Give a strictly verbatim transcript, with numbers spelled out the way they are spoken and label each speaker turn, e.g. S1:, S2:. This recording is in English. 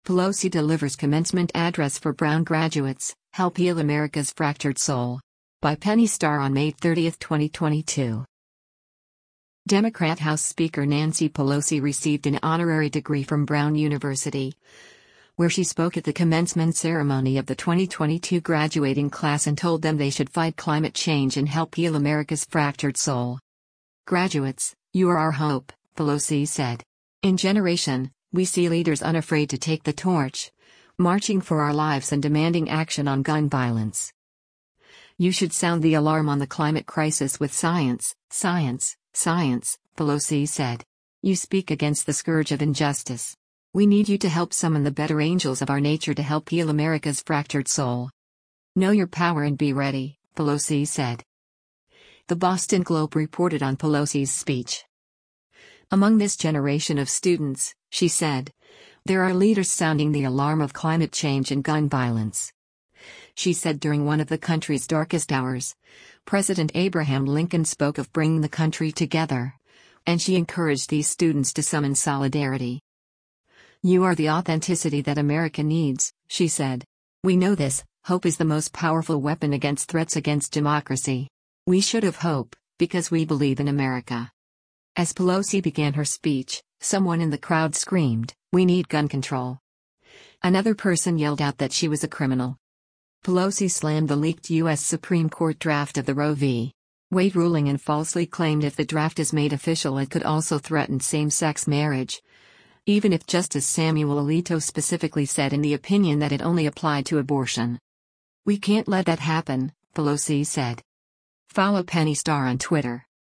S1: Pelosi delivers commencement address for Brown graduates, Help Heal America's Fractured Soul. By Penny Starr on May thirtieth, twenty twenty-two. Democrat House Speaker Nancy Pelosi received an honorary degree from Brown University, where she spoke at the commencement ceremony of the twenty twenty-two graduating class and told them they should fight climate change and help heal America's fractured soul. Graduates, you are our hope, Pelosi said. In generation, we see leaders unafraid to take the torch, marching for our lives and demanding action on gun violence. You should sound the alarm on the climate crisis with science, science, science, Pelosi said. You speak against the scourge of injustice. We need you to help summon the better angels of our nature to help heal America's fractured soul. Know your power and be ready, Pelosi said. The Boston Globe reported on Pelosi's speech. Among this generation of students, she said, there are leaders sounding the alarm of climate change and gun violence. She said during one of the country's darkest hours, President Abraham Lincoln spoke of bringing the country together, and she encouraged these students to summon solidarity. You are the authenticity that America needs, she said. We know this, hope is the most powerful weapon against threats against democracy. We should have hope, because we believe in America. As Pelosi began her speech, someone in the crowd screamed, "We need gun control." Another person yelled out that she was a criminal. Pelosi slammed the leaked U S Supreme Court draft of the Roe v. Wade ruling and falsely claimed if the draft is made official it could also threaten same-sex marriage, even if Justice Samuel Alito specifically said in the opinion that it only applied to abortion. We can't let that happen, Pelosi said. Follow Penny Starr on Twitter.